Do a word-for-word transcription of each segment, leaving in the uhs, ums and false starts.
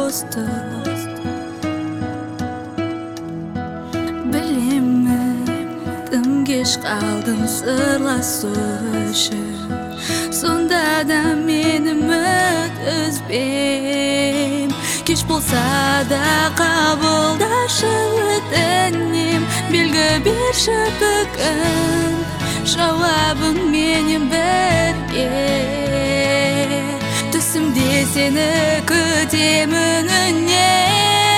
bostı. Bilimi tım geç kaldım sırlaşışı. Sonda da menim özbem Geç bolsa da kabuldaşıp ötenim Bilgi bir şıpıkın Cevabın menim berge Tüsümde seni kütemin önüne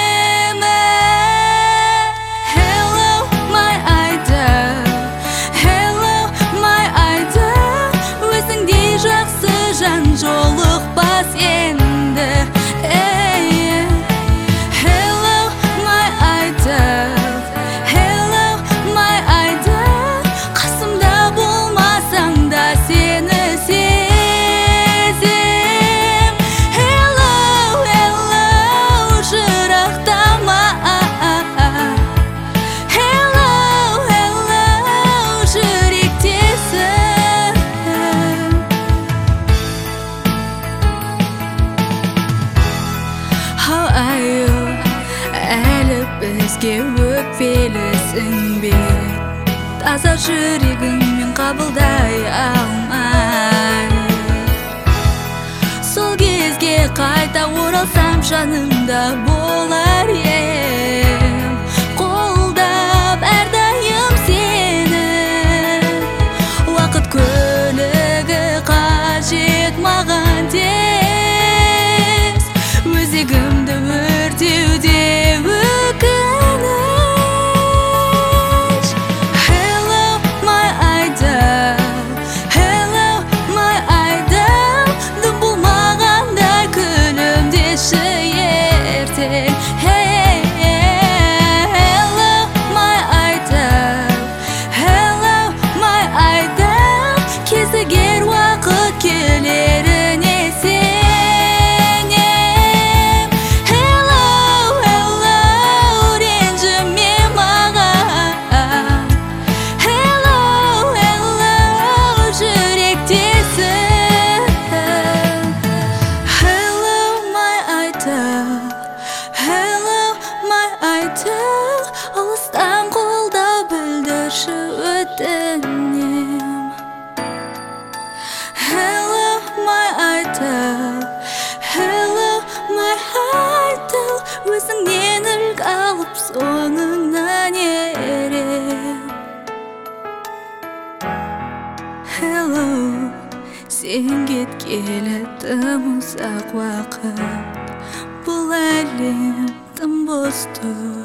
Жолық бас енді Hello, my idol Hello, my idol Қасымда болмасаң да сені сезем Hello, hello, жырақтама Hello, hello, жүректесің How are you? Әлі бізге өкпелісің бе? Таза жүрегіңмен қабылдай алмай Сол кезге қайта оралсам жанымда болар ем Қолдап әрдайым сені Уақыт көлігі қажет маған тез Өзегімді өртеуде өкініш Hello, my idol Hello, my idol Дым болмағанда күлімдеші ертең Hello, my idol Hello, my idol Кезігер уақыт келеріне Алыстан қолдау білдірші өтінем Hello, my idol Hello, my idol Өзіңнен үлгі алып соңыңнан ерем Hello, сен кеткелі тым ұзақ уақыт Бұл әлем тым бос тұр